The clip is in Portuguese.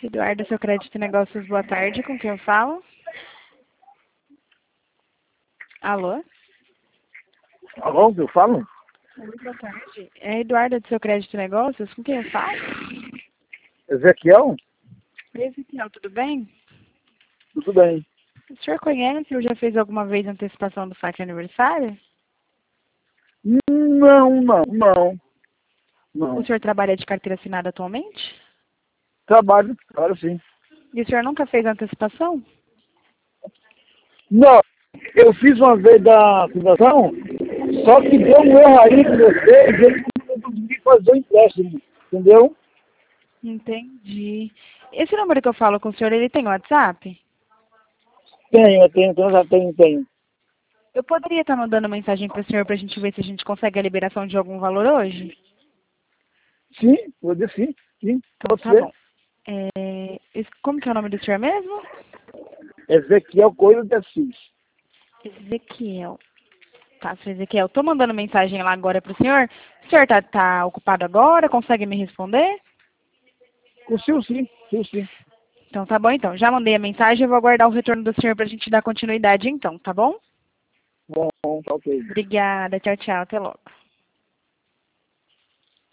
Eduardo, seu crédito e negócios, boa tarde. Com quem eu falo? Alô? Alô, eu falo? Oi, boa tarde. É Eduardo do seu crédito e negócios? Com quem eu falo? Ezequiel? Oi, Ezequiel, tudo bem? Tudo bem. O senhor conhece ou já fez alguma vez antecipação do FAQ aniversário? Não. O senhor trabalha de carteira assinada atualmente? Trabalho, claro, sim. E o senhor nunca fez antecipação? Não, eu fiz uma vez da fundação, só que deu um erro aí com vocês, eles não conseguiram fazer o empréstimo, entendeu? Entendi. Esse número que eu falo com o senhor, ele tem WhatsApp? Tenho. Eu poderia estar mandando mensagem para o senhor para a gente ver se a gente consegue a liberação de algum valor hoje? Sim, vou dizer sim. Então, Pode tá ser. bom. Como que é o nome do senhor mesmo? Ezequiel Coelho de Assis. Ezequiel. Tá, seu Ezequiel. Tô mandando mensagem lá agora pro senhor. O senhor tá ocupado agora? Consegue me responder? Consigo sim. Então, tá bom, então. Já mandei a mensagem, eu vou aguardar o retorno do senhor pra gente dar continuidade, então, tá bom? Bom, tá ok. Obrigada. Tchau, tchau. Até logo.